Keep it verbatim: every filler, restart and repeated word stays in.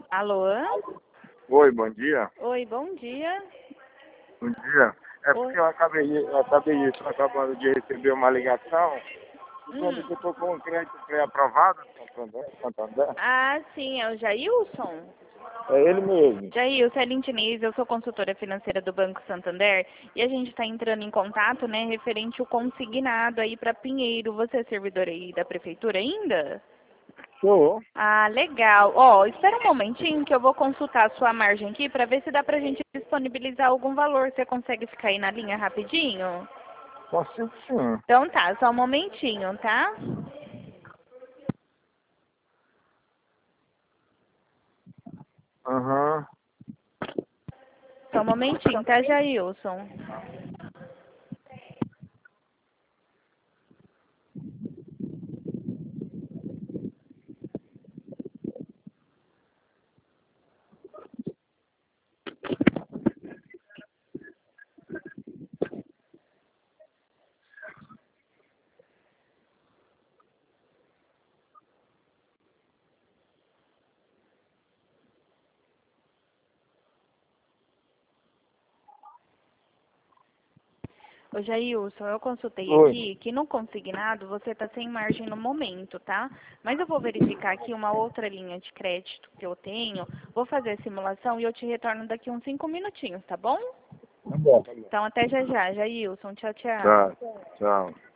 Alô? Oi, bom dia. Oi, bom dia. Bom dia. É Oi. porque eu acabei, eu acabei isso, acabando de receber uma ligação, dizendo Hum. que eu estou com um crédito pré-aprovado no Santander, Santander. Ah, sim, é o Jailson? É ele mesmo. Jailson, é Lindinês, eu sou consultora financeira do Banco Santander e a gente está entrando em contato, né, referente ao consignado aí para Pinheiro. Você é servidor aí da prefeitura ainda? Sou. Ah, legal. Ó, espera um momentinho que eu vou consultar a sua margem aqui para ver se dá pra gente disponibilizar algum valor. Você consegue ficar aí na linha rapidinho? Consigo sim. Então tá, só um momentinho, tá? Aham. Só um momentinho, tá, Jailson? Ô Jailson, eu consultei Oi. aqui que no consignado você está sem margem no momento, tá? Mas eu vou verificar aqui uma outra linha de crédito que eu tenho, vou fazer a simulação e eu te retorno daqui uns cinco minutinhos, tá bom? Tá bom, tá bom. Então até já já, Jailson. Tchau, tchau. Tá, tchau.